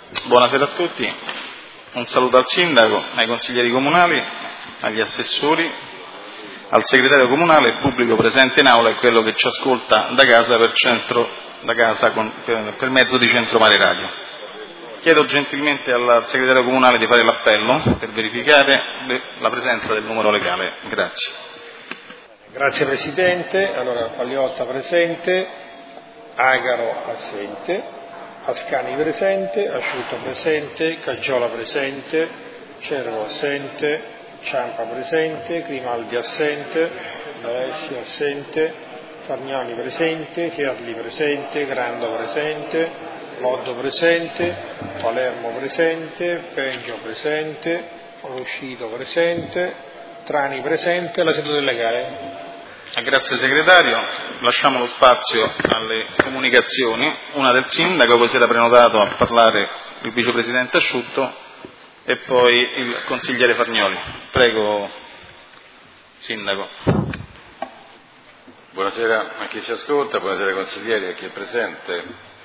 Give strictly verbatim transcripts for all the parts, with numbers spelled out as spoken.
Buonasera a tutti, un saluto al Sindaco, ai consiglieri comunali, agli assessori, al segretario comunale, il pubblico presente in aula e quello che ci ascolta da casa per, centro, da casa con, per, per mezzo di Centro Mare Radio. Chiedo gentilmente al segretario comunale di fare l'appello per verificare le, la presenza del numero legale. Grazie. Grazie Presidente. Allora, Pagliotta presente, Agaro assente, Ascani presente, Asciutto presente, Caggiola presente, Cervo assente, Ciampa presente, Grimaldi assente, D'Alessi assente, Fargnani presente, Fierli presente, Grando presente, Loddo presente, Palermo presente, Peggio presente, Ruscito presente, Trani presente. La seduta è legale. Grazie segretario, lasciamo lo spazio alle comunicazioni, una del Sindaco, poi si era prenotato a parlare il vicepresidente Asciutto e poi il consigliere Fargnoli. Prego Sindaco. Buonasera a chi ci ascolta, buonasera ai consiglieri e a chi è presente.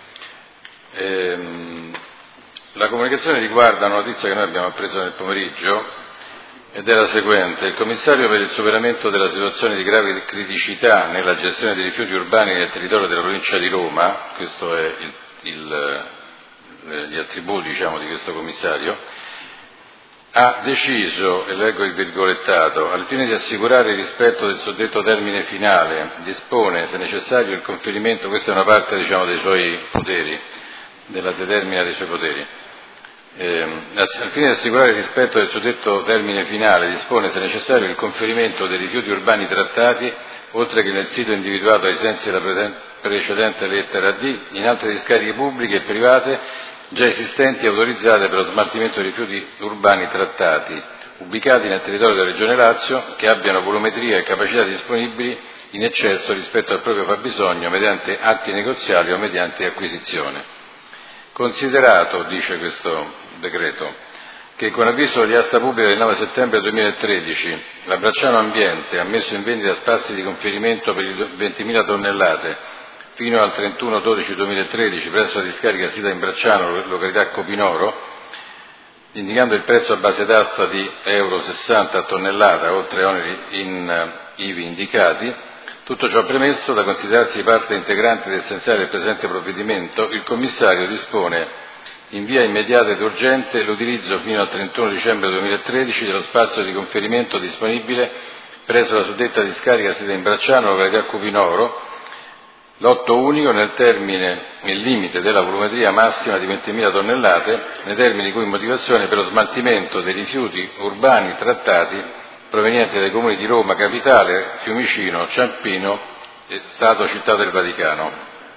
Ehm, la comunicazione riguarda una notizia che noi abbiamo appreso nel pomeriggio ed è la seguente. Il commissario per il superamento della situazione di grave criticità nella gestione dei rifiuti urbani nel territorio della provincia di Roma, questo è il, il, gli attributi diciamo, di questo commissario, ha deciso, e leggo il virgolettato, al fine di assicurare il rispetto del suddetto termine finale, dispone, se necessario, il conferimento, questa è una parte diciamo, dei suoi poteri, della determina dei suoi poteri, Eh, al fine di assicurare il rispetto del suddetto termine finale, dispone, se necessario, il conferimento dei rifiuti urbani trattati, oltre che nel sito individuato ai sensi della precedente lettera D, in altre discariche pubbliche e private già esistenti e autorizzate per lo smaltimento dei rifiuti urbani trattati, ubicati nel territorio della Regione Lazio, che abbiano volumetria e capacità disponibili in eccesso rispetto al proprio fabbisogno mediante atti negoziali o mediante acquisizione. Considerato, dice questo decreto, che con avviso di asta pubblica del nove settembre duemilatredici la Bracciano Ambiente ha messo in vendita spazi di conferimento per ventimila tonnellate fino al trentuno dicembre duemilatredici presso la discarica sita in Bracciano, località Copinoro, indicando il prezzo a base d'asta di euro sessanta a tonnellata, oltre oneri in, ivi indicati. Tutto ciò premesso, da considerarsi parte integrante ed essenziale del presente provvedimento, il commissario dispone in via immediata ed urgente l'utilizzo fino al trentuno dicembre duemilatredici dello spazio di conferimento disponibile presso la suddetta discarica sita in Bracciano, località Cupinoro, lotto unico nel termine, nel limite della volumetria massima di ventimila tonnellate, nei termini di cui motivazione per lo smaltimento dei rifiuti urbani trattati provenienti dai comuni di Roma Capitale, Fiumicino, Ciampino e Stato Città del Vaticano.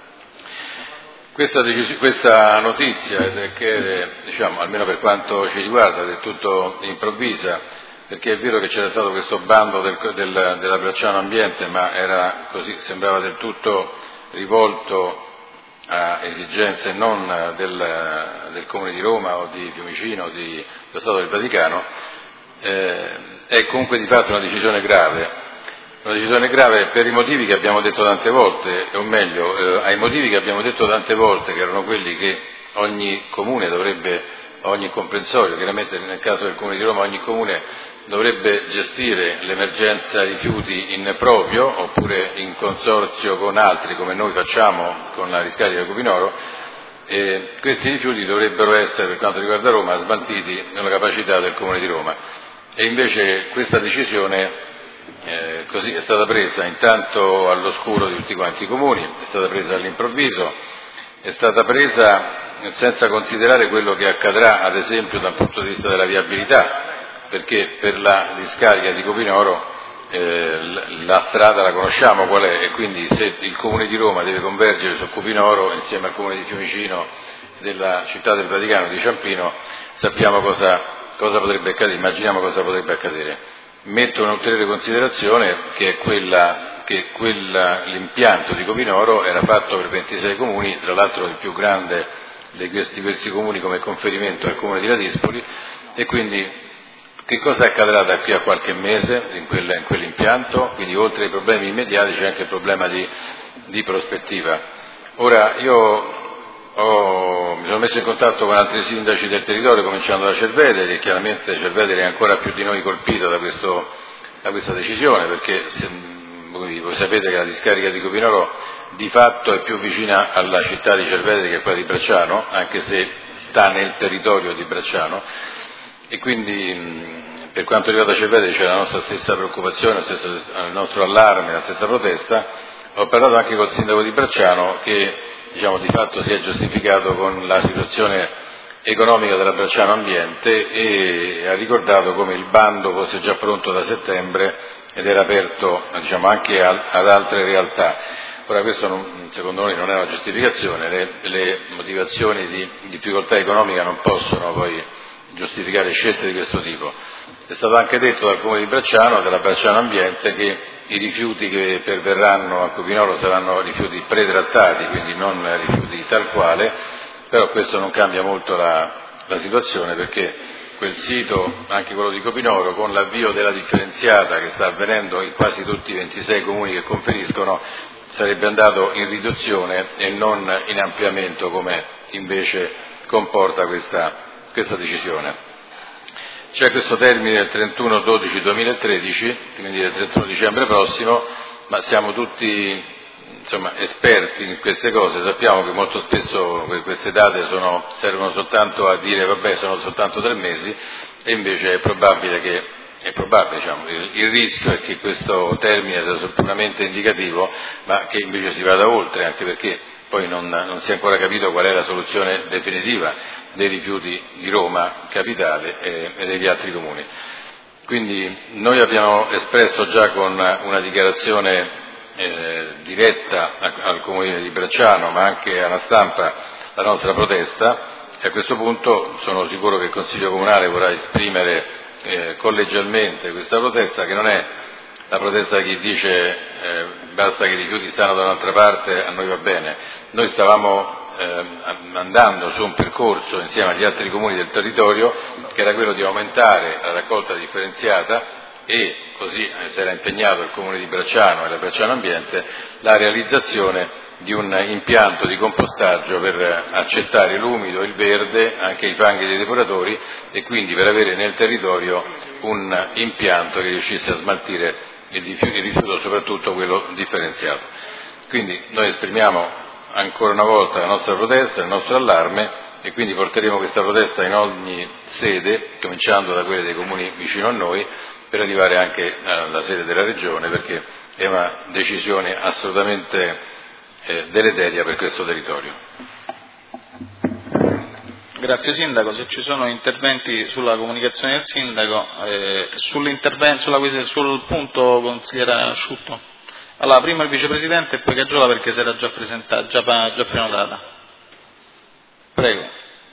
Questa, questa notizia, che diciamo, almeno per quanto ci riguarda, è del tutto improvvisa, perché è vero che c'era stato questo bando del, del, della Bracciano Ambiente, ma era così, sembrava del tutto rivolto a esigenze non del, del Comune di Roma o di Fiumicino o di, dello Stato del Vaticano. Eh, è comunque di fatto una decisione grave, una decisione grave per i motivi che abbiamo detto tante volte, o meglio, eh, ai motivi che abbiamo detto tante volte, che erano quelli che ogni comune dovrebbe, ogni comprensorio, chiaramente nel caso del Comune di Roma ogni comune dovrebbe gestire l'emergenza rifiuti in proprio, oppure in consorzio con altri, come noi facciamo con la discarica Cupinoro, e questi rifiuti dovrebbero essere, per quanto riguarda Roma, smaltiti nella capacità del Comune di Roma. E invece questa decisione eh, così è stata presa intanto all'oscuro di tutti quanti i comuni, è stata presa all'improvviso, è stata presa senza considerare quello che accadrà ad esempio dal punto di vista della viabilità, perché per la discarica di Copinoro eh, la strada la conosciamo qual è, e quindi se il Comune di Roma deve convergere su Copinoro insieme al Comune di Fiumicino, della Città del Vaticano, di Ciampino, sappiamo cosa Cosa potrebbe accadere? Immaginiamo cosa potrebbe accadere. Metto un'ulteriore considerazione, che è quella che quella, l'impianto di Copinoro era fatto per ventisei comuni, tra l'altro il più grande di questi, questi comuni come conferimento al Comune di Ladispoli, e quindi che cosa accadrà da qui a qualche mese in, quella, in quell'impianto? Quindi oltre ai problemi immediati c'è anche il problema di, di prospettiva. Ora io ho, mi sono messo in contatto con altri sindaci del territorio, cominciando da Cerveteri, e chiaramente Cerveteri è ancora più di noi colpito da, questo, da questa decisione, perché se, voi, voi sapete che la discarica di Copinoro di fatto è più vicina alla città di Cerveteri che quella di Bracciano, anche se sta nel territorio di Bracciano, e quindi per quanto riguarda Cerveteri c'è la nostra stessa preoccupazione, lo stesso, il nostro allarme, la stessa protesta. Ho parlato anche col sindaco di Bracciano che, diciamo, di fatto si è giustificato con la situazione economica della Bracciano Ambiente e ha ricordato come il bando fosse già pronto da settembre ed era aperto, diciamo, anche ad altre realtà. Ora questo non, secondo noi non è una giustificazione, le, le motivazioni di difficoltà economica non possono poi giustificare scelte di questo tipo. È stato anche detto dal Comune di Bracciano, della Bracciano Ambiente, che i rifiuti che perverranno a Copinoro saranno rifiuti pretrattati, quindi non rifiuti tal quale, però questo non cambia molto la, la situazione, perché quel sito, anche quello di Copinoro, con l'avvio della differenziata che sta avvenendo in quasi tutti i ventisei comuni che conferiscono, sarebbe andato in riduzione e non in ampliamento come invece comporta questa, questa decisione. C'è questo termine del trentuno dodici duemilatredici, quindi del trentuno dicembre prossimo, ma siamo tutti, insomma, esperti in queste cose, sappiamo che molto spesso queste date sono, servono soltanto a dire vabbè sono soltanto tre mesi, e invece è probabile che, è probabile, diciamo, il, il rischio è che questo termine sia puramente indicativo, ma che invece si vada oltre, anche perché poi non, non si è ancora capito qual è la soluzione definitiva dei rifiuti di Roma Capitale e, e degli altri comuni. Quindi noi abbiamo espresso già con una dichiarazione eh, diretta al Comune di Bracciano, ma anche alla stampa, la nostra protesta, e a questo punto sono sicuro che il Consiglio Comunale vorrà esprimere eh, collegialmente questa protesta, che non è la protesta di chi dice eh, basta che i rifiuti stanno da un'altra parte, a noi va bene. Noi stavamo eh, andando su un percorso insieme agli altri comuni del territorio che era quello di aumentare la raccolta differenziata, e così si era impegnato il Comune di Bracciano e la Bracciano Ambiente, la realizzazione di un impianto di compostaggio per accettare l'umido, il verde, anche i fanghi dei depuratori, e quindi per avere nel territorio un impianto che riuscisse a smaltire il rifiuto, soprattutto quello differenziato. Quindi noi esprimiamo ancora una volta la nostra protesta, il nostro allarme, e quindi porteremo questa protesta in ogni sede, cominciando da quelle dei comuni vicino a noi, per arrivare anche alla sede della Regione, perché è una decisione assolutamente eh, deleteria per questo territorio. Grazie Sindaco, se ci sono interventi sulla comunicazione del Sindaco, eh, sull'intervento, sulla, sul punto consigliera Asciutto. Allora, prima il Vicepresidente e poi Caggiola, perché si era già presentata, già, già prenotata. Prego.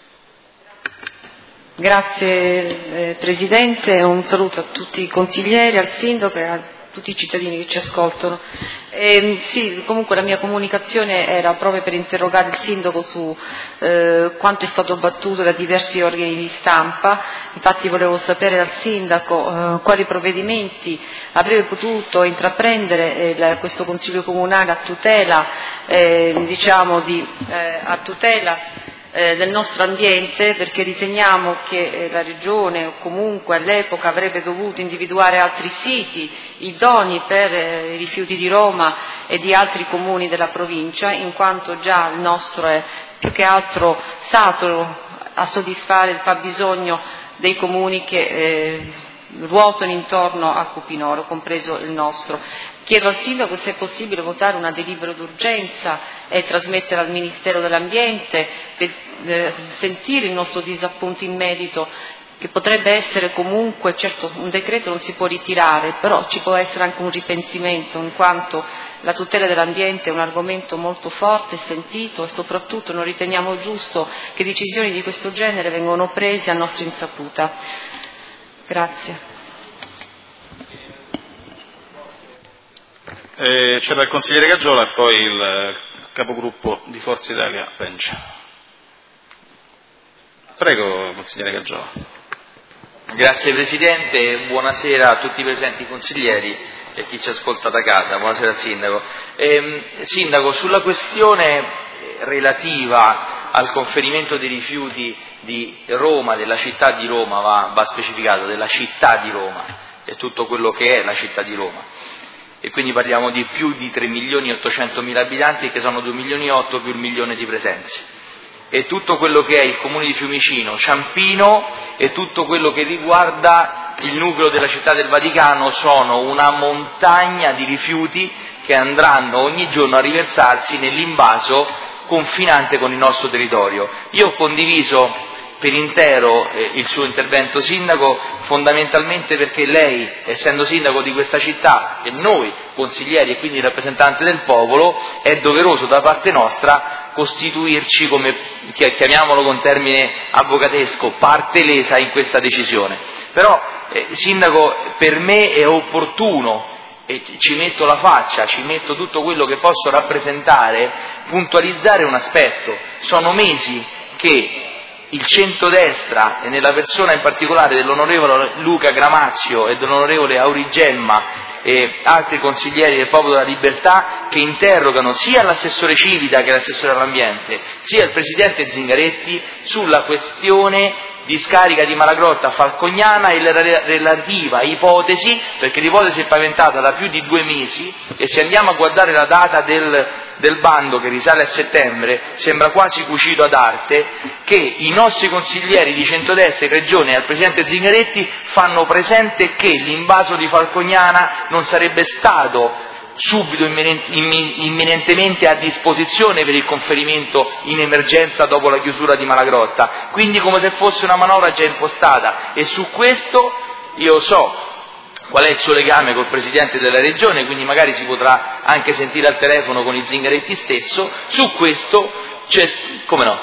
Grazie eh, Presidente, un saluto a tutti i consiglieri, al Sindaco e a tutti i cittadini che ci ascoltano. E, sì, comunque la mia comunicazione era proprio per interrogare il Sindaco su eh, quanto è stato battuto da diversi organi di stampa. Infatti volevo sapere dal Sindaco eh, quali provvedimenti avrebbe potuto intraprendere eh, questo Consiglio Comunale a tutela, eh, diciamo di, eh, a tutela del nostro ambiente, perché riteniamo che la Regione o comunque all'epoca avrebbe dovuto individuare altri siti idonei per i rifiuti di Roma e di altri comuni della provincia, in quanto già il nostro è più che altro saturo a soddisfare il fabbisogno dei comuni che eh, ruotano intorno a Copinoro, compreso il nostro. Chiedo al Sindaco se è possibile votare una delibera d'urgenza e trasmettere al Ministero dell'Ambiente per eh, sentire il nostro disappunto in merito, che potrebbe essere comunque, certo un decreto non si può ritirare, però ci può essere anche un ripensimento, in quanto la tutela dell'ambiente è un argomento molto forte e sentito, e soprattutto non riteniamo giusto che decisioni di questo genere vengano prese a nostra insaputa. Grazie. Eh, c'era il consigliere Caggiola e poi il capogruppo di Forza Italia Pencia. Prego, consigliere Caggiola. Grazie Presidente, buonasera a tutti i presenti consiglieri e a chi ci ascolta da casa. Buonasera al Sindaco. Eh, Sindaco, sulla questione relativa al conferimento dei rifiuti di Roma, della città di Roma, va, va specificato, della città di Roma, e tutto quello che è la città di Roma. E quindi parliamo di più di tre milioni e ottocentomila abitanti, che sono due milioni e otto più il milione di presenze. E tutto quello che è il comune di Fiumicino, Ciampino e tutto quello che riguarda il nucleo della città del Vaticano sono una montagna di rifiuti che andranno ogni giorno a riversarsi nell'invaso confinante con il nostro territorio. Io ho condiviso per intero eh, il suo intervento, sindaco, fondamentalmente perché lei, essendo sindaco di questa città, e noi consiglieri e quindi rappresentanti del popolo, è doveroso da parte nostra costituirci come, chiamiamolo con termine avvocatesco, parte lesa in questa decisione. Però, eh, sindaco, per me è opportuno, e ci metto la faccia, ci metto tutto quello che posso rappresentare, puntualizzare un aspetto. Sono mesi che il centrodestra, e nella persona in particolare dell'onorevole Luca Gramazio e dell'onorevole Aurigemma e altri consiglieri del Popolo della Libertà, che interrogano sia l'assessore Civita che l'assessore all'ambiente, sia il presidente Zingaretti sulla questione di scarica di Malagrotta Falcognana e la relativa ipotesi, perché l'ipotesi è paventata da più di due mesi, e se andiamo a guardare la data del, del bando, che risale a settembre, sembra quasi cucito ad arte, che i nostri consiglieri di centrodestra in regione e al presidente Zingaretti fanno presente che l'invaso di Falcognana non sarebbe stato subito imminentemente a disposizione per il conferimento in emergenza dopo la chiusura di Malagrotta, quindi come se fosse una manovra già impostata. E su questo io so qual è il suo legame col Presidente della Regione, quindi magari si potrà anche sentire al telefono con il Zingaretti stesso. Su questo c'è, come no?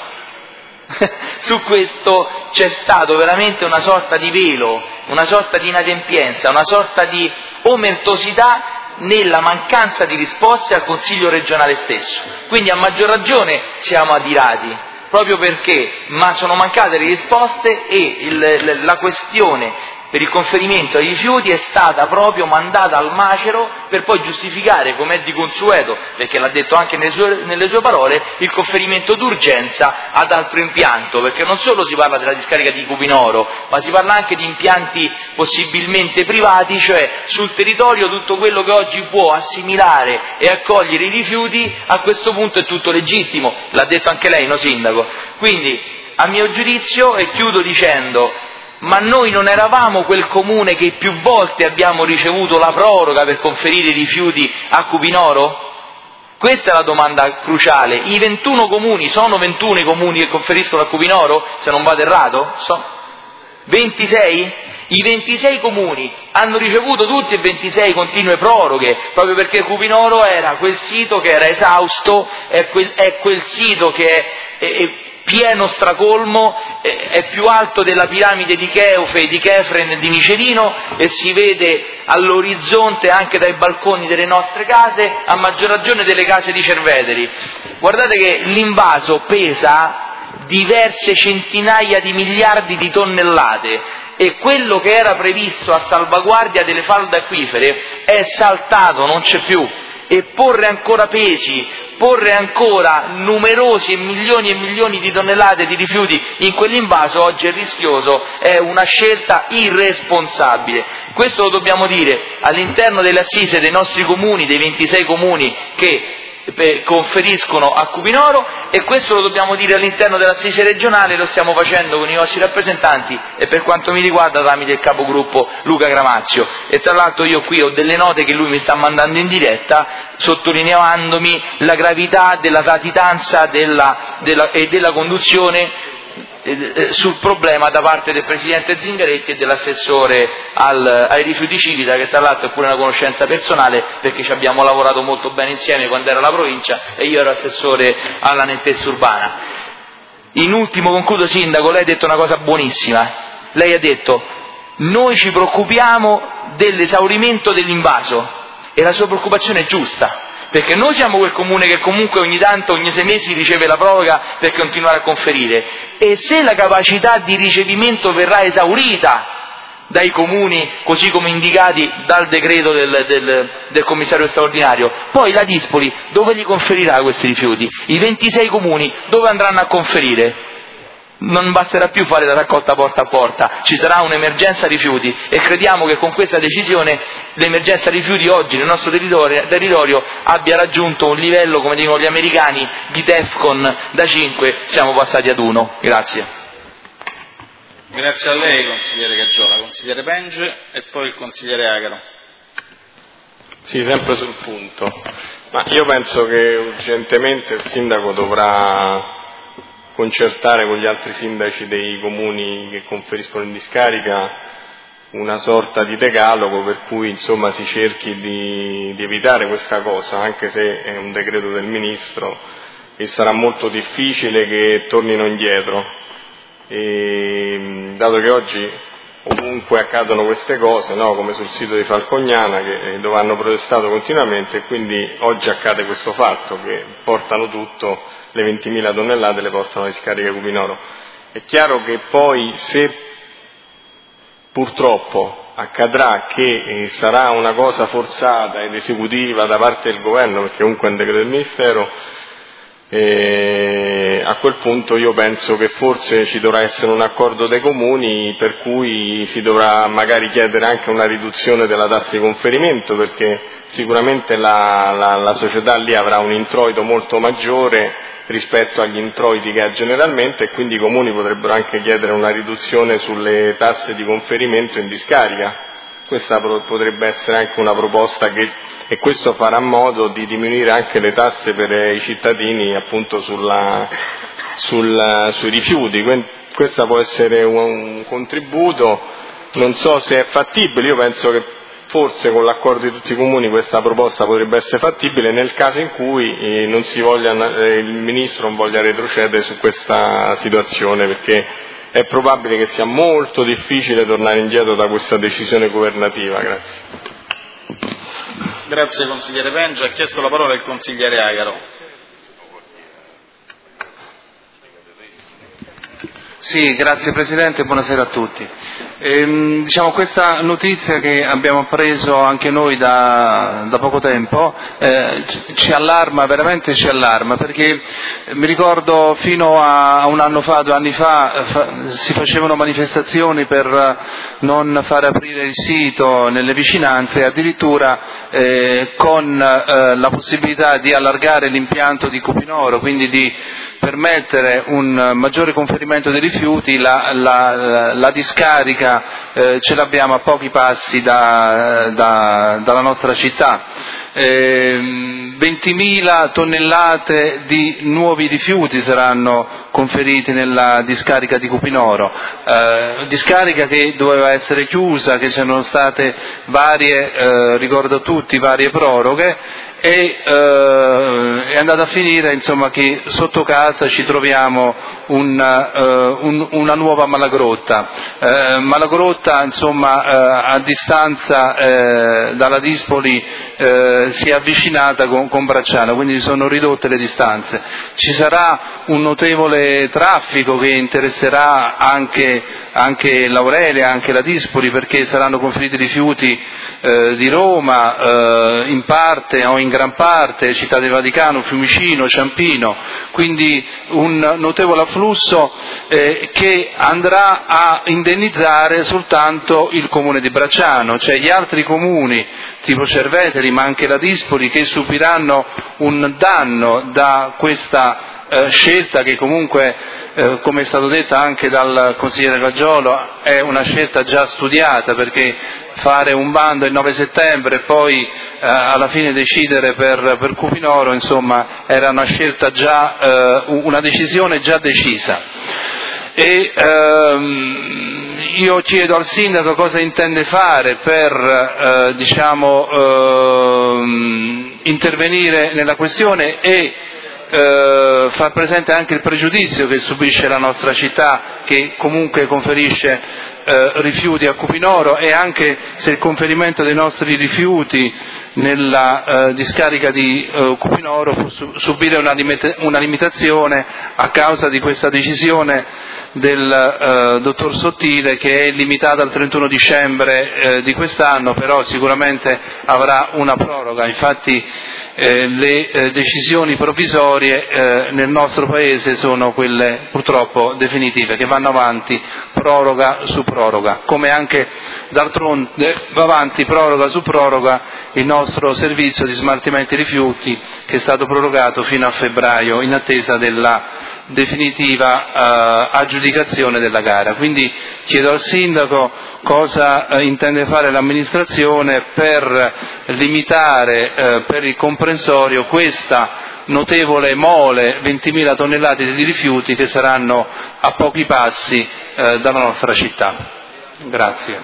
Su questo c'è stato veramente una sorta di velo, una sorta di inadempienza, una sorta di omertosità nella mancanza di risposte al Consiglio regionale stesso. Quindi a maggior ragione siamo adirati, proprio perché ma sono mancate le risposte e il, la questione per il conferimento ai rifiuti è stata proprio mandata al macero per poi giustificare, come è di consueto, perché l'ha detto anche nelle sue, nelle sue parole, il conferimento d'urgenza ad altro impianto, perché non solo si parla della discarica di Cupinoro, ma si parla anche di impianti possibilmente privati, cioè sul territorio tutto quello che oggi può assimilare e accogliere i rifiuti a questo punto è tutto legittimo, l'ha detto anche lei, no sindaco? Quindi, a mio giudizio, e chiudo dicendo, ma noi non eravamo quel comune che più volte abbiamo ricevuto la proroga per conferire i rifiuti a Cupinoro? Questa è la domanda cruciale. I ventuno comuni, sono ventuno i comuni che conferiscono a Cupinoro, se non vado errato? So. ventisei? I ventisei comuni hanno ricevuto tutti e ventisei continue proroghe, proprio perché Cupinoro era quel sito che era esausto, è quel, è quel sito che è, è, è pieno stracolmo, è più alto della piramide di Cheofe, di Chefren e di Micerino, e si vede all'orizzonte anche dai balconi delle nostre case, a maggior ragione delle case di Cerveteri. Guardate che l'invaso pesa diverse centinaia di miliardi di tonnellate e quello che era previsto a salvaguardia delle falde acquifere è saltato, non c'è più. E porre ancora pesi, porre ancora numerosi e milioni e milioni di tonnellate di rifiuti in quell'invaso oggi è rischioso, è una scelta irresponsabile. Questo lo dobbiamo dire all'interno delle assise dei nostri comuni, dei ventisei comuni che conferiscono a Cupinoro, e questo lo dobbiamo dire all'interno dell'assise regionale, lo stiamo facendo con i nostri rappresentanti e per quanto mi riguarda tramite il capogruppo Luca Gramazio. E tra l'altro io qui ho delle note che lui mi sta mandando in diretta sottolineandomi la gravità della latitanza della, della, e della conduzione sul problema da parte del Presidente Zingaretti e dell'assessore al, ai rifiuti Civita, che tra l'altro è pure una conoscenza personale perché ci abbiamo lavorato molto bene insieme quando era la provincia e io ero assessore alla nettezza urbana. In ultimo, concludo sindaco, lei ha detto una cosa buonissima, lei ha detto noi ci preoccupiamo dell'esaurimento dell'invaso e la sua preoccupazione è giusta, perché noi siamo quel comune che comunque ogni tanto, ogni sei mesi riceve la proroga per continuare a conferire, e se la capacità di ricevimento verrà esaurita dai comuni, così come indicati dal decreto del, del, del commissario straordinario. Poi la Dispoli dove li conferirà questi rifiuti? I ventisei comuni dove andranno a conferire? Non basterà più fare la raccolta porta a porta, ci sarà un'emergenza rifiuti e crediamo che con questa decisione l'emergenza rifiuti oggi nel nostro territorio, territorio abbia raggiunto un livello, come dicono gli americani, di Defcon da cinque, siamo passati ad uno. Grazie. Grazie a lei, consigliere Caggiola. Consigliere Penge e poi il consigliere Agaro. Sì, sempre sul punto. Ma io penso che urgentemente il sindaco dovrà concertare con gli altri sindaci dei comuni che conferiscono in discarica una sorta di decalogo per cui insomma si cerchi di, di evitare questa cosa, anche se è un decreto del Ministro e sarà molto difficile che tornino indietro. E, dato che oggi ovunque accadono queste cose, no? Come sul sito di Falcognana, che, dove hanno protestato continuamente, e quindi oggi accade questo fatto che portano tutto, le ventimila tonnellate le portano alla discarica Cupinoro. È chiaro che poi se purtroppo accadrà che eh, sarà una cosa forzata ed esecutiva da parte del governo, perché comunque è un decreto del Ministero, eh, a quel punto io penso che forse ci dovrà essere un accordo dei comuni per cui si dovrà magari chiedere anche una riduzione della tassa di conferimento, perché sicuramente la, la, la società lì avrà un introito molto maggiore rispetto agli introiti che ha generalmente, e quindi i comuni potrebbero anche chiedere una riduzione sulle tasse di conferimento in discarica. Questa potrebbe essere anche una proposta che, e questo farà modo di diminuire anche le tasse per i cittadini appunto sulla, sul, sui rifiuti. Questo può essere un, un contributo, non so se è fattibile, io penso che forse con l'accordo di tutti i comuni questa proposta potrebbe essere fattibile nel caso in cui eh, non si voglia, eh, il Ministro non voglia retrocedere su questa situazione, perché è probabile che sia molto difficile tornare indietro da questa decisione governativa. Grazie. Grazie consigliere Penge. Ha chiesto la parola il consigliere Agaro. Sì, grazie Presidente, buonasera a tutti. Ehm, diciamo, questa notizia che abbiamo appreso anche noi da, da poco tempo eh, ci allarma, veramente ci allarma, perché mi ricordo fino a un anno fa, due anni fa, fa si facevano manifestazioni per non far aprire il sito nelle vicinanze, addirittura eh, con eh, la possibilità di allargare l'impianto di Cupinoro, quindi di permettere un maggiore conferimento dei rifiuti. La, la, la discarica eh, ce l'abbiamo a pochi passi da, da, dalla nostra città. Eh, ventimila tonnellate di nuovi rifiuti saranno conferiti nella discarica di Cupinoro, eh, discarica che doveva essere chiusa, che c'erano state varie, eh, ricordo tutti, varie proroghe, e eh, è andata a finire insomma che sotto casa ci troviamo un, uh, un, una nuova Malagrotta, eh, Malagrotta insomma eh, a distanza eh, dalla Dispoli eh, si è avvicinata con, con Bracciano, quindi si sono ridotte le distanze. Ci sarà un notevole traffico che interesserà anche, anche l'Aurelia, anche la Dispoli, perché saranno conferiti rifiuti eh, di Roma, eh, in parte o in gran parte, Città del Vaticano, Fiumicino, Ciampino, quindi un notevole afflusso eh, che andrà a indennizzare soltanto il comune di Bracciano, cioè gli altri comuni tipo Cerveteri ma anche la Dispoli, che subiranno un danno da questa eh, scelta che comunque eh, come è stato detto anche dal consigliere Cagiolo è una scelta già studiata, perché fare un bando il nove settembre e poi eh, alla fine decidere per, per Cupinoro, insomma, era una scelta già, eh, una decisione già decisa. E ehm, io chiedo al sindaco cosa intende fare per eh, diciamo ehm, intervenire nella questione e eh, far presente anche il pregiudizio che subisce la nostra città, che comunque conferisce Eh, rifiuti a Cupinoro, e anche se il conferimento dei nostri rifiuti nella eh, discarica di eh, Cupinoro può su- subire una, limita- una limitazione a causa di questa decisione del eh, dottor Sottile, che è limitata al trentuno dicembre eh, di quest'anno, però sicuramente avrà una proroga. Infatti eh, le eh, decisioni provvisorie eh, nel nostro Paese sono quelle purtroppo definitive, che vanno avanti proroga su proroga, come anche d'altronde va avanti proroga su proroga il nostro servizio di smaltimento dei rifiuti, che è stato prorogato fino a febbraio in attesa della definitiva eh, aggiudicazione della gara. Quindi chiedo al Sindaco cosa eh, intende fare l'amministrazione per limitare eh, per il comprensorio questa notevole mole, ventimila tonnellate di rifiuti che saranno a pochi passi eh, dalla nostra città. Grazie.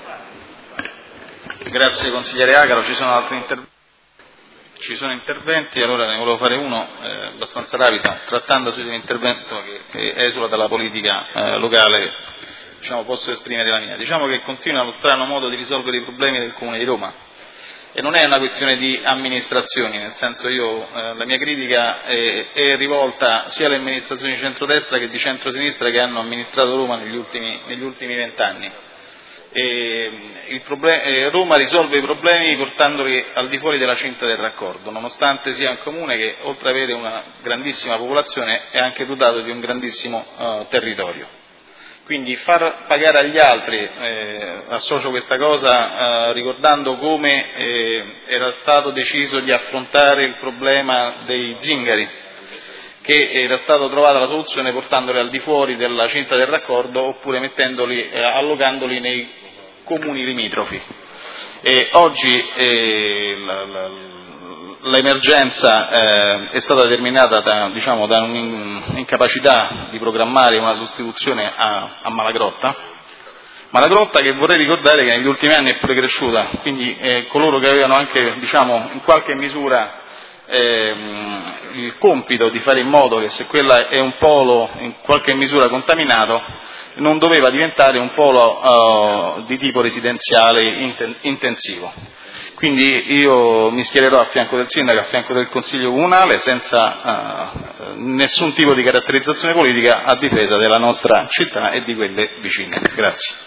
Grazie consigliere Agaro, ci sono altri interventi? Ci sono interventi, allora ne volevo fare uno eh, abbastanza rapido, trattandosi di un intervento che, che esula dalla politica eh, locale, diciamo, posso esprimere la mia. Diciamo che continua lo strano modo di risolvere i problemi del Comune di Roma, e non è una questione di amministrazioni, nel senso io eh, la mia critica è, è rivolta sia alle amministrazioni di centrodestra che di centrosinistra che hanno amministrato Roma negli ultimi negli ultimi vent'anni. Il problem- eh, Roma risolve i problemi portandoli al di fuori della cinta del raccordo, nonostante sia un comune che, oltre ad avere una grandissima popolazione, è anche dotato di un grandissimo uh, territorio. Quindi far pagare agli altri, eh, associo questa cosa uh, ricordando come eh, era stato deciso di affrontare il problema dei zingari, che era stata trovata la soluzione portandoli al di fuori della cinta del raccordo oppure mettendoli, eh, allocandoli nei comuni limitrofi. E oggi eh, la, la, l'emergenza eh, è stata determinata da, diciamo, da un'incapacità di programmare una sostituzione a, a Malagrotta, Malagrotta che vorrei ricordare che negli ultimi anni è pure cresciuta, quindi eh, coloro che avevano anche, diciamo, in qualche misura Eh, il compito di fare in modo che, se quella è un polo in qualche misura contaminato, non doveva diventare un polo uh, di tipo residenziale inten- intensivo. Quindi io mi schiererò a fianco del Sindaco, a fianco del Consiglio Comunale, senza uh, nessun tipo di caratterizzazione politica, a difesa della nostra città e di quelle vicine. Grazie.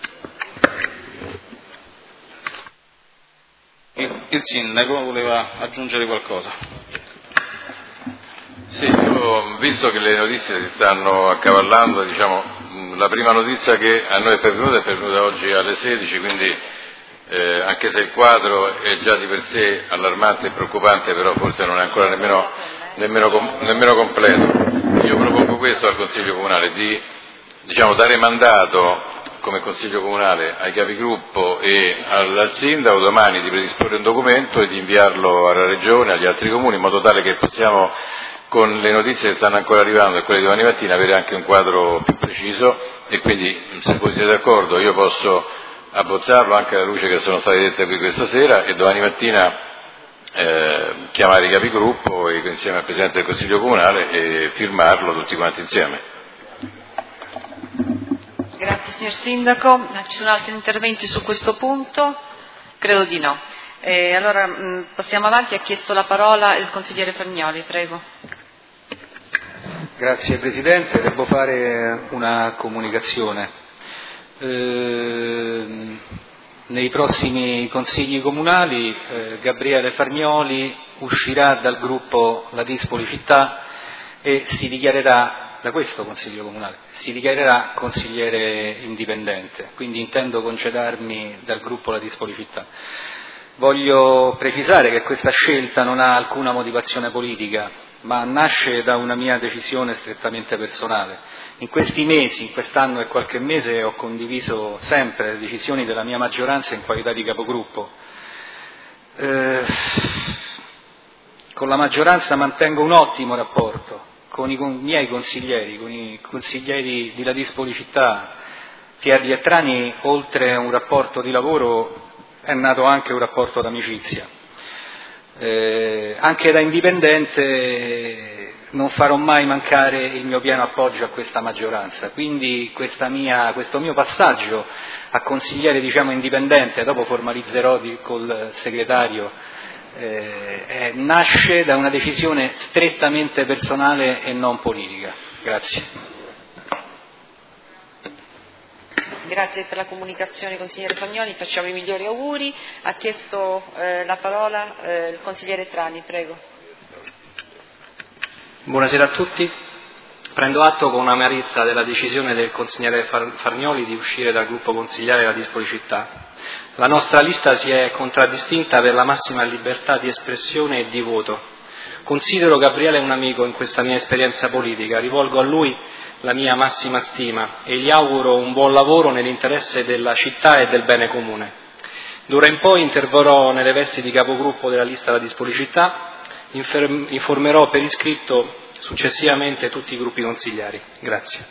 Il Sindaco voleva aggiungere qualcosa. Sì, io, visto che le notizie si stanno accavallando, diciamo, la prima notizia che a noi è pervenuta è pervenuta oggi alle sedici, quindi eh, anche se il quadro è già di per sé allarmante e preoccupante, però forse non è ancora nemmeno, nemmeno, nemmeno completo. Io propongo questo al Consiglio Comunale, di, diciamo, dare mandato come Consiglio Comunale ai capigruppo e al Sindaco domani di predisporre un documento e di inviarlo alla Regione, agli altri comuni, in modo tale che possiamo, con le notizie che stanno ancora arrivando e quelle di domani mattina, avere anche un quadro più preciso. E quindi, se voi siete d'accordo, io posso abbozzarlo anche alla luce che sono state dette qui questa sera, e domani mattina eh, chiamare i capigruppo e, insieme al Presidente del Consiglio Comunale, e firmarlo tutti quanti insieme. Grazie signor Sindaco. Ci sono altri interventi su questo punto? Credo di no. Eh, allora mh, passiamo avanti. Ha chiesto la parola il consigliere Fagnoli, prego. Grazie Presidente, devo fare una comunicazione. Eh, nei prossimi consigli comunali eh, Gabriele Fargnoli uscirà dal gruppo La Dispoli Città e si dichiarerà, da questo Consiglio Comunale, si dichiarerà consigliere indipendente, quindi intendo concedarmi dal gruppo La Dispoli Città. Voglio precisare che questa scelta non ha alcuna motivazione politica, ma nasce da una mia decisione strettamente personale. In questi mesi, in quest'anno e qualche mese, ho condiviso sempre le decisioni della mia maggioranza in qualità di capogruppo. Eh, con la maggioranza mantengo un ottimo rapporto, con i miei consiglieri, con i consiglieri di La Dispoli Città, Fierri e Trani, oltre a un rapporto di lavoro è nato anche un rapporto d'amicizia. Eh, anche da indipendente non farò mai mancare il mio pieno appoggio a questa maggioranza, quindi questa mia, questo mio passaggio a consigliere, diciamo, indipendente, dopo formalizzerò di, col segretario, Eh, eh, nasce da una decisione strettamente personale e non politica. Grazie. Grazie per la comunicazione, consigliere Fagnoli, facciamo i migliori auguri. Ha chiesto eh, la parola eh, il consigliere Trani, prego. Buonasera a tutti. Prendo atto con amarezza della decisione del consigliere Fagnoli di uscire dal gruppo consigliare della Dispolicittà. La nostra lista si è contraddistinta per la massima libertà di espressione e di voto. Considero Gabriele un amico in questa mia esperienza politica, rivolgo a lui la mia massima stima e gli auguro un buon lavoro nell'interesse della città e del bene comune. D'ora in poi interverrò nelle vesti di capogruppo della lista della Dispolicittà, informerò per iscritto successivamente tutti i gruppi consigliari. Grazie.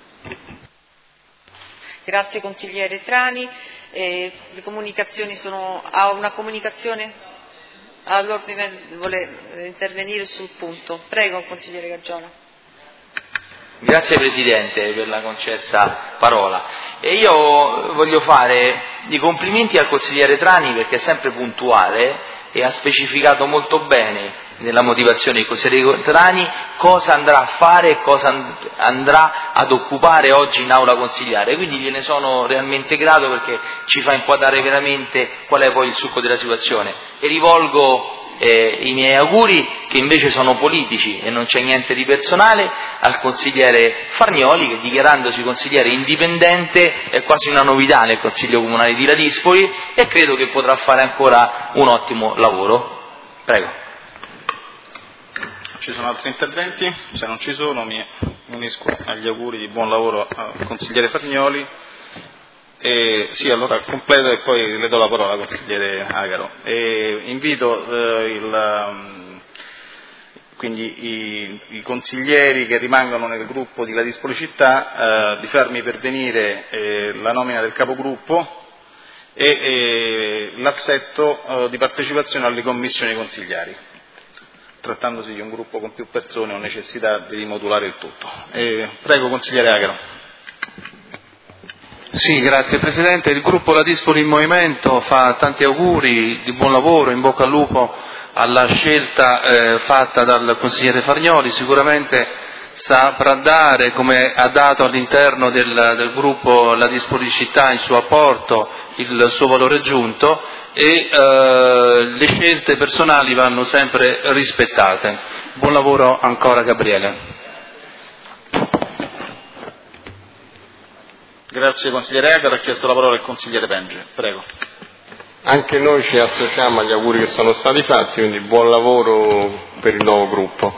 Grazie consigliere Trani. Eh, le comunicazioni sono. Ha una comunicazione? All'ordine vuole intervenire sul punto. Prego, consigliere Gaggiola. Grazie Presidente per la concessa parola. E io voglio fare i complimenti al consigliere Trani perché è sempre puntuale e ha specificato molto bene nella motivazione del consigliere Trani cosa andrà a fare e cosa andrà ad occupare oggi in aula consigliare, quindi gliene sono realmente grato perché ci fa inquadrare veramente qual è poi il succo della situazione e rivolgo eh, i miei auguri che invece sono politici e non c'è niente di personale al consigliere Farnioli che dichiarandosi consigliere indipendente è quasi una novità nel Consiglio Comunale di Ladispoli e credo che potrà fare ancora un ottimo lavoro. Prego. Ci sono altri interventi? Se non ci sono mi unisco agli auguri di buon lavoro al consigliere Fagnoli. E, sì, allora completo e poi le do la parola al consigliere Agaro. E invito eh, il, quindi i, i consiglieri che rimangono nel gruppo di La Dispolicittà eh, di farmi pervenire eh, la nomina del capogruppo e, e l'assetto eh, di partecipazione alle commissioni consigliari. Trattandosi di un gruppo con più persone ho necessità di rimodulare il tutto. E prego consigliere Agaro. Sì, grazie Presidente. Il gruppo La Dispoli in Movimento fa tanti auguri di buon lavoro, in bocca al lupo alla scelta eh, fatta dal consigliere Farnioli. Sicuramente saprà dare, come ha dato all'interno del, del gruppo La Dispolicittà, il suo apporto, il suo valore aggiunto e eh, le scelte personali vanno sempre rispettate. Buon lavoro ancora Gabriele. Grazie consigliere Agaro, ha chiesto la parola il consigliere Penge, prego. Anche noi ci associamo agli auguri che sono stati fatti, quindi buon lavoro per il nuovo gruppo.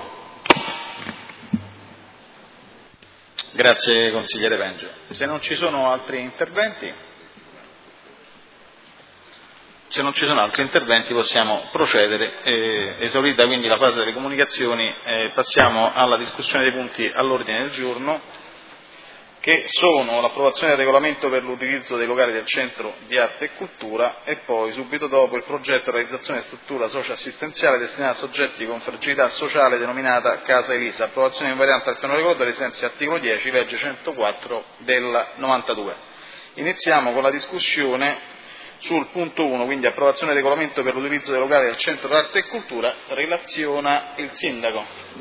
Grazie consigliere Penge. Se non ci sono altri interventi, se non ci sono altri interventi possiamo procedere. Eh, esaurita quindi la fase delle comunicazioni, eh, passiamo alla discussione dei punti all'ordine del giorno, che sono l'approvazione del regolamento per l'utilizzo dei locali del Centro di Arte e Cultura e poi subito dopo il progetto di realizzazione di struttura socio-assistenziale destinata a soggetti con fragilità sociale denominata Casa Elisa, approvazione in variante al piano regolatorio ai sensi articolo dieci, legge centoquattro del novantadue. Iniziamo con la discussione sul punto uno, quindi approvazione del regolamento per l'utilizzo dei locali del Centro di Arte e Cultura, relaziona il Sindaco.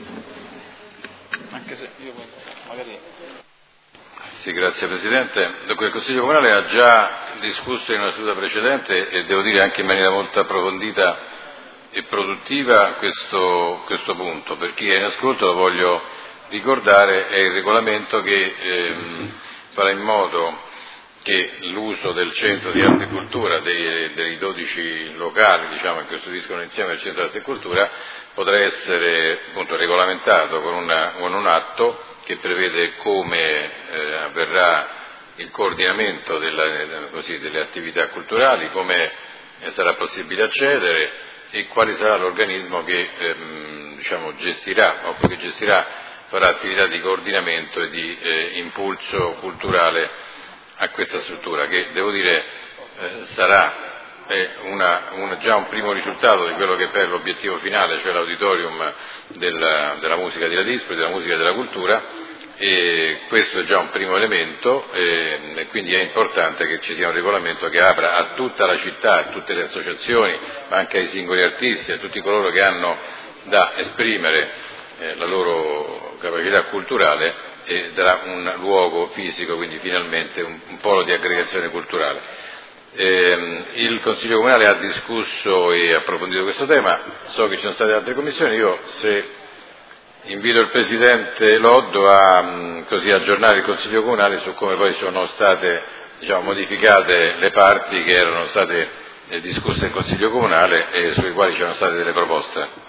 Anche se io magari... Sì, grazie Presidente. Dunque, il Consiglio Comunale ha già discusso in una seduta precedente e devo dire anche in maniera molto approfondita e produttiva questo, questo punto. Per chi è in ascolto lo voglio ricordare, è il regolamento che ehm, farà in modo che l'uso del Centro di Arte e Cultura, dei, dei dodici locali diciamo, che costituiscono insieme il Centro di Arte e Cultura, potrà essere appunto regolamentato con, una, con un atto che prevede come eh, avverrà il coordinamento della, così, delle attività culturali, come eh, sarà possibile accedere e quale sarà l'organismo che ehm, diciamo, gestirà o che gestirà, farà attività di coordinamento e di eh, impulso culturale a questa struttura, che devo dire eh, sarà è una, una, già un primo risultato di quello che è l'obiettivo finale, cioè l'auditorium della, della musica di Ladispoli, della musica e della cultura, e questo è già un primo elemento e, e quindi è importante che ci sia un regolamento che apra a tutta la città, a tutte le associazioni, ma anche ai singoli artisti, a tutti coloro che hanno da esprimere eh, la loro capacità culturale, e darà un luogo fisico, quindi finalmente un, un polo di aggregazione culturale. Eh, il Consiglio Comunale ha discusso e approfondito questo tema, so che ci sono state altre commissioni, io se invito il Presidente Loddo a mh, così aggiornare il Consiglio Comunale su come poi sono state, diciamo, modificate le parti che erano state eh, discusse in Consiglio Comunale e sulle quali c'erano state delle proposte.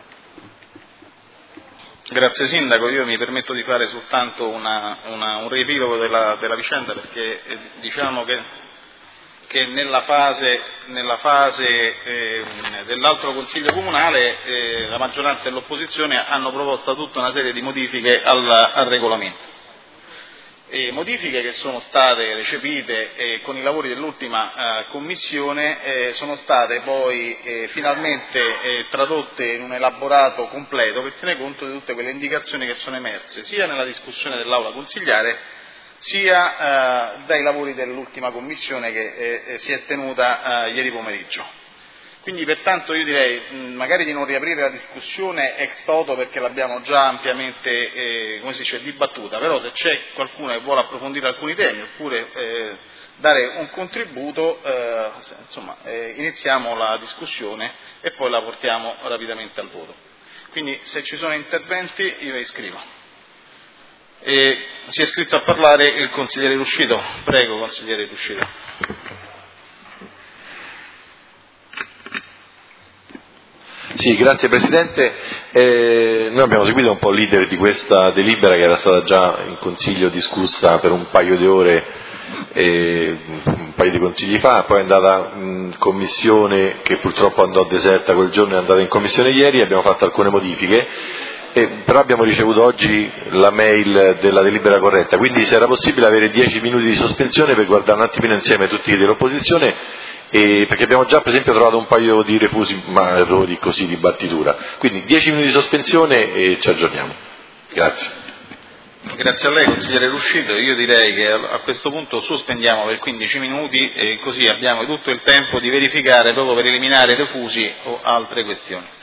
Grazie Sindaco, io mi permetto di fare soltanto una, una, un riepilogo della, della vicenda perché eh, diciamo che, che nella fase, nella fase eh, dell'altro Consiglio Comunale eh, la maggioranza e l'opposizione hanno proposto tutta una serie di modifiche al, al regolamento. E modifiche che sono state recepite eh, con i lavori dell'ultima eh, commissione eh, sono state poi eh, finalmente eh, tradotte in un elaborato completo che tiene conto di tutte quelle indicazioni che sono emerse sia nella discussione dell'aula consigliare sia eh, dai lavori dell'ultima commissione che eh, eh, si è tenuta eh, ieri pomeriggio. Quindi pertanto io direi mh, magari di non riaprire la discussione ex toto perché l'abbiamo già ampiamente eh, come si dice, dibattuta, però se c'è qualcuno che vuole approfondire alcuni temi oppure eh, dare un contributo, eh, insomma, eh, iniziamo la discussione e poi la portiamo rapidamente al voto. Quindi se ci sono interventi io li iscrivo. E si è iscritto a parlare il consigliere Ruscito. Prego, consigliere Ruscito. Sì, grazie Presidente. Eh, noi abbiamo seguito un po' l'iter di questa delibera che era stata già in Consiglio discussa per un paio di ore, eh, un paio di consigli fa, poi è andata in Commissione, che purtroppo andò deserta quel giorno, è andata in Commissione ieri, abbiamo fatto alcune modifiche, eh, però abbiamo ricevuto oggi la mail della delibera corretta, quindi se era possibile avere dieci minuti di sospensione per guardare un attimino insieme tutti dell'opposizione, E perché abbiamo già per esempio trovato un paio di refusi, ma errori così di battitura. Quindi dieci minuti di sospensione e ci aggiorniamo. Grazie. Grazie a lei consigliere Ruscito, io direi che a questo punto sospendiamo per quindici minuti e così abbiamo tutto il tempo di verificare proprio per eliminare refusi o altre questioni.